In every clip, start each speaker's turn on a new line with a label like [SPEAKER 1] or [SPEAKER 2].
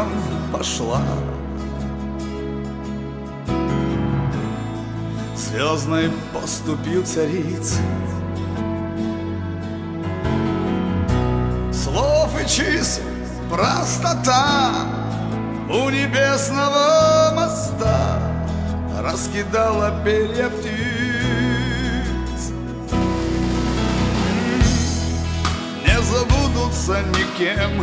[SPEAKER 1] пошла. Звездной поступью царицы, слов и чисел простота у небесного моста раскидала перья птиц. Не забудутся никем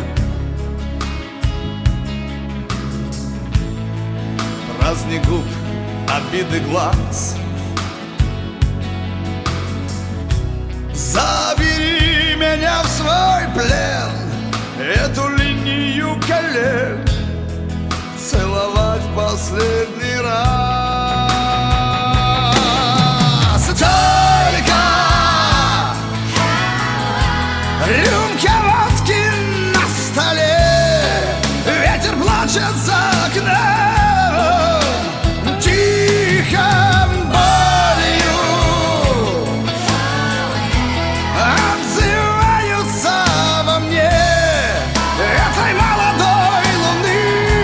[SPEAKER 1] праздник губ, обиды глаз. Забери меня в свой плен, эту линию колен целовать последний раз. Только рюмка водки на столе, ветер плачет за окном, тихо болью отзываются во мне этой молодой луны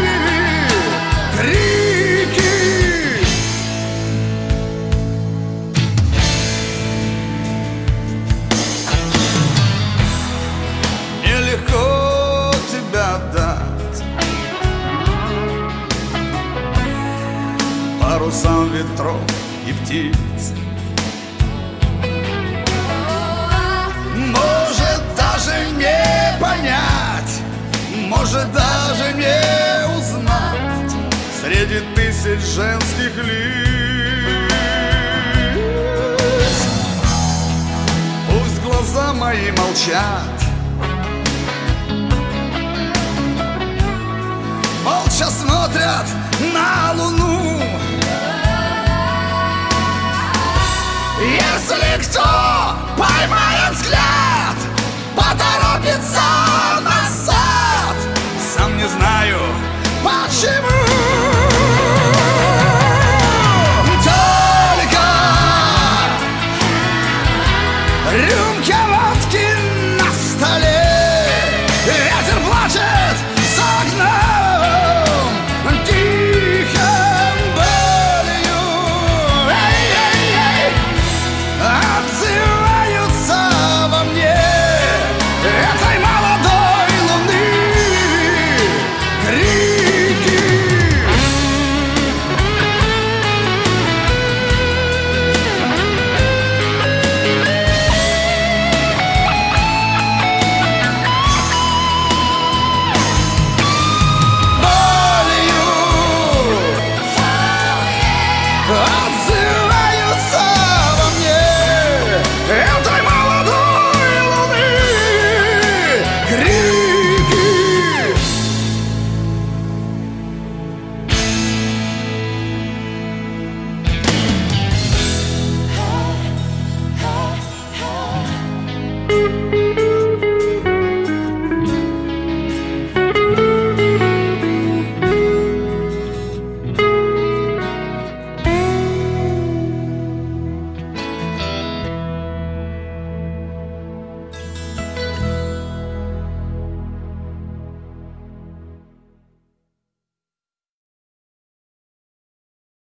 [SPEAKER 1] крики. Нелегко тебя дать парусам ветров и птиц. Может даже не понять, может даже не узнать среди тысяч женских лиц. Пусть глаза мои молчат, молча смотрят на луну. Если кто поймает взгляд, поторопится